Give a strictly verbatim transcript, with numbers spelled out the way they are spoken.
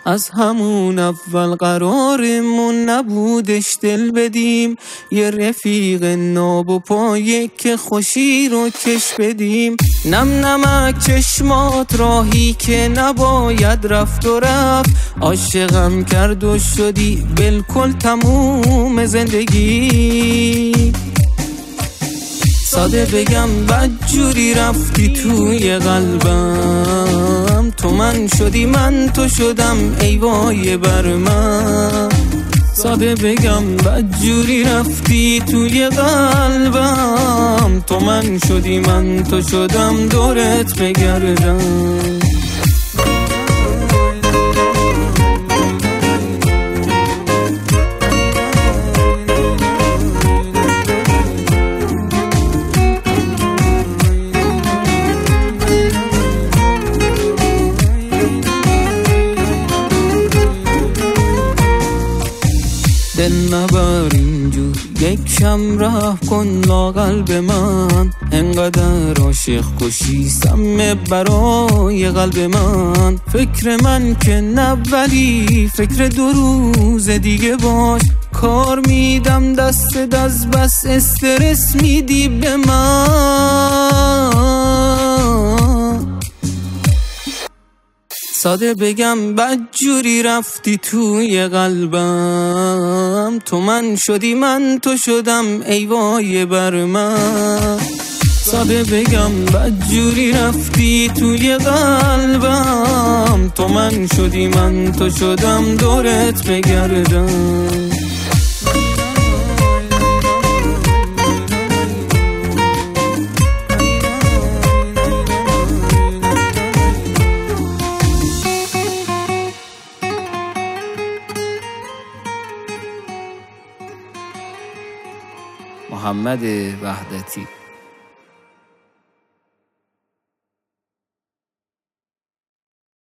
از همون اول قرارمون نبودش دل بدیم، یه رفیق ناب و پایه که خوشی رو کش بدیم. نم نمک چشمات راهی که نباید رفت و رفت، عاشقم کرد و شدی بالکل تموم زندگی. ساده بگم بدجوری رفتی توی قلبم، تو من شدی من تو شدم ای وای بر من. ساده بگم بدجوری رفتی توی قلبم، تو من شدی من تو شدم دورت بگردم. دل نبر اینجور یک شم راه کن لااقل به من، انقدر عاشق کشی سم برای قلب من. فکر من که نبری فکر دو روز دیگه باش، کار میدم دست دست بس استرس میدی به من. ساده بگم بدجوری رفتی توی قلبم، تو من شدی من تو شدم ای وای بر من. ساده بگم بدجوری رفتی توی قلبم، تو من شدی من تو شدم دورت بگردم. محمد وحدتی.